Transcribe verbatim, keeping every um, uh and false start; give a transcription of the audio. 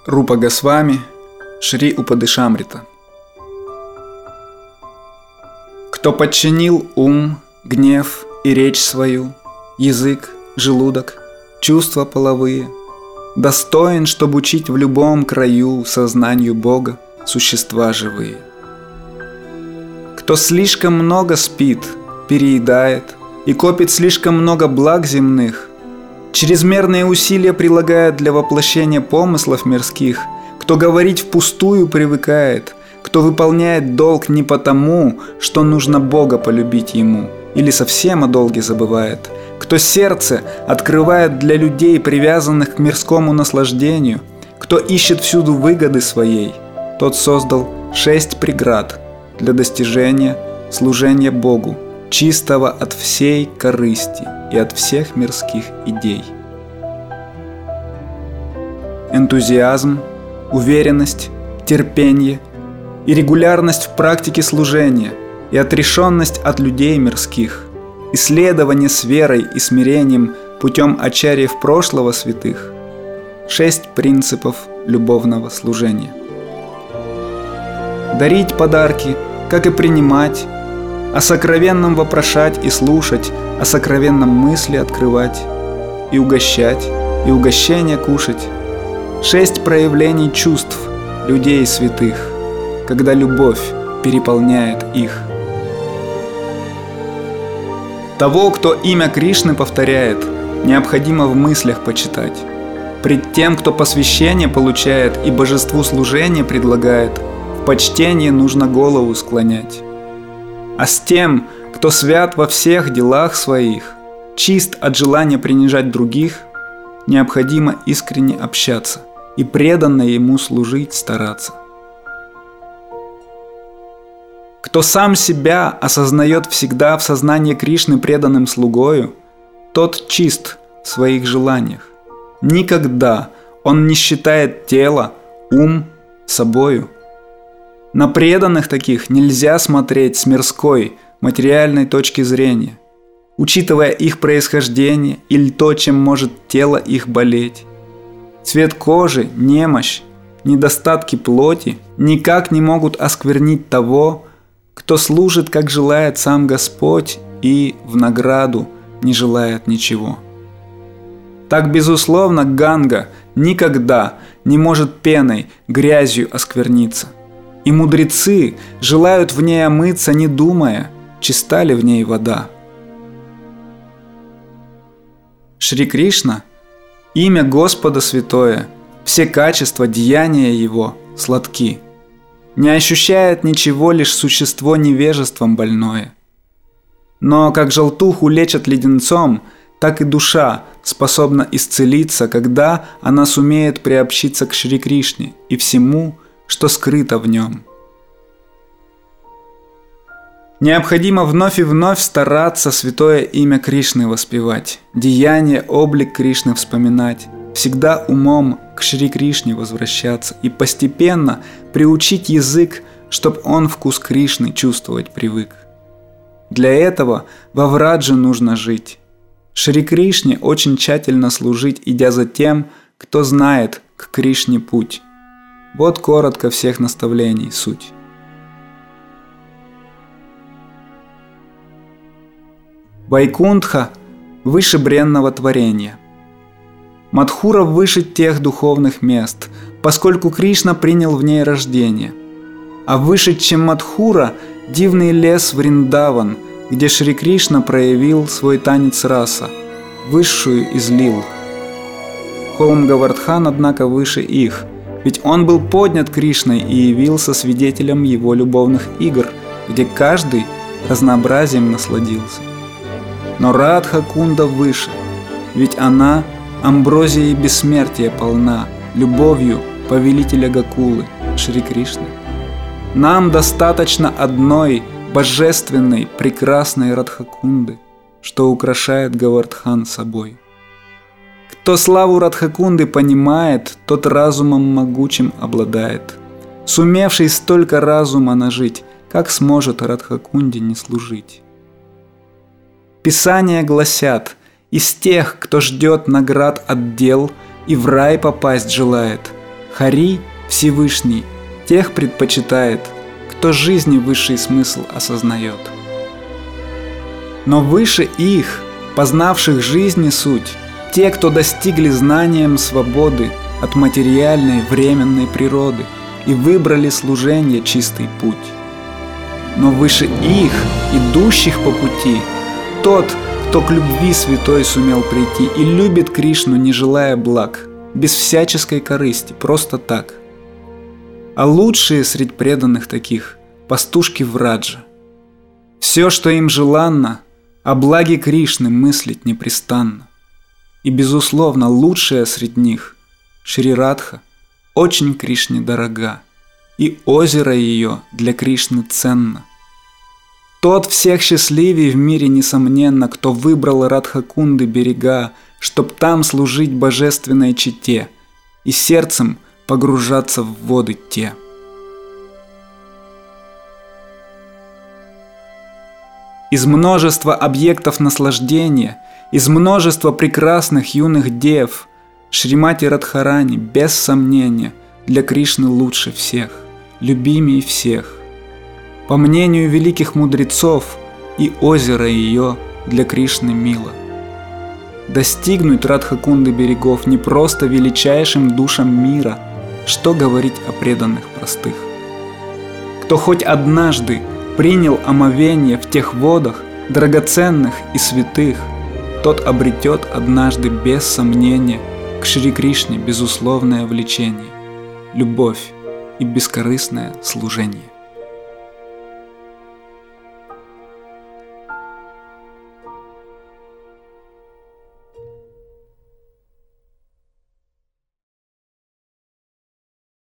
Рупа Госвами, Шри Упадышамрита. Кто подчинил ум, гнев и речь свою, язык, желудок, чувства половые, достоин, чтоб учить в любом краю сознанию Бога существа живые. Кто слишком много спит, переедает и копит слишком много благ земных, чрезмерные усилия прилагает для воплощения помыслов мирских, кто говорить впустую привыкает, кто выполняет долг не потому, что нужно Бога полюбить ему, или совсем о долге забывает, кто сердце открывает для людей, привязанных к мирскому наслаждению, кто ищет всюду выгоды своей, тот создал шесть преград для достижения служения Богу, чистого от всей корысти и от всех мирских идей. Энтузиазм, уверенность, терпение и регулярность в практике служения и отрешенность от людей мирских, исследование с верой и смирением путем ачарьев прошлого святых – шесть принципов любовного служения. Дарить подарки, как и принимать, о сокровенном вопрошать и слушать, о сокровенном мысли открывать, и угощать, и угощение кушать. Шесть проявлений чувств людей святых, когда любовь переполняет их. Того, кто имя Кришны повторяет, необходимо в мыслях почитать. Пред тем, кто посвящение получает и божеству служение предлагает, в почтении нужно голову склонять. А с тем, кто свят во всех делах своих, чист от желания принижать других, необходимо искренне общаться и преданно ему служить стараться. Кто сам себя осознает всегда в сознании Кришны преданным слугою, тот чист в своих желаниях. Никогда он не считает тело, ум собою. На преданных таких нельзя смотреть с мирской, материальной точки зрения, учитывая их происхождение или то, чем может тело их болеть. Цвет кожи, немощь, недостатки плоти никак не могут осквернить того, кто служит, как желает сам Господь, и в награду не желает ничего. Так, безусловно, Ганга никогда не может пеной, грязью оскверниться. И мудрецы желают в ней омыться, не думая, чиста ли в ней вода. Шри Кришна – имя Господа святое, все качества, деяния Его сладки. Не ощущает ничего лишь существо невежеством больное. Но как желтуху лечат леденцом, так и душа способна исцелиться, когда она сумеет приобщиться к Шри Кришне и всему, что скрыто в нем. Необходимо вновь и вновь стараться святое имя Кришны воспевать, деяние, облик Кришны вспоминать, всегда умом к Шри Кришне возвращаться и постепенно приучить язык, чтоб он вкус Кришны чувствовать привык. Для этого во Врадже нужно жить. Шри Кришне очень тщательно служить, идя за тем, кто знает к Кришне путь. Вот коротко всех наставлений суть. Вайкунтха выше бренного творения. Мадхура выше тех духовных мест, поскольку Кришна принял в ней рождение. А выше, чем Мадхура, дивный лес Вриндаван, где Шри Кришна проявил свой танец раса, высшую излил. Холм Говардхан, однако, выше их, ведь он был поднят Кришной и явился свидетелем его любовных игр, где каждый разнообразием насладился. Но Радха Кунда выше, ведь она амброзией бессмертия полна, любовью повелителя Гокулы, Шри Кришны. Нам достаточно одной божественной, прекрасной Радхакунды, что украшает Говардхан собой. Кто славу Радхакунды понимает, тот разумом могучим обладает. Сумевший столько разума нажить, как сможет Радхакунде не служить? Писания гласят, из тех, кто ждет наград от дел и в рай попасть желает, Хари, Всевышний, тех предпочитает, кто жизни высший смысл осознает. Но выше их, познавших жизни суть, те, кто достигли знанием свободы от материальной временной природы и выбрали служение чистый путь. Но выше их, идущих по пути, тот, кто к любви святой сумел прийти и любит Кришну, не желая благ, без всяческой корысти, просто так. А лучшие средь преданных таких – пастушки Враджа. Все, что им желанно, о благе Кришны мыслить непрестанно. И, безусловно, лучшая среди них – Шри Радха, очень Кришне дорога, и озеро ее для Кришны ценно. Тот всех счастливей в мире, несомненно, кто выбрал Радхакунды берега, чтоб там служить божественной чете и сердцем погружаться в воды те. Из множества объектов наслаждения, из множества прекрасных юных дев, Шримати Радхарани, без сомнения, для Кришны лучше всех, любимей всех. По мнению великих мудрецов, и озеро ее для Кришны мило. Достигнуть Радхакунды берегов не просто величайшим душам мира, что говорить о преданных простых. Кто хоть однажды принял омовение в тех водах, драгоценных и святых, тот обретет однажды без сомнения к Шри Кришне безусловное влечение, любовь и бескорыстное служение.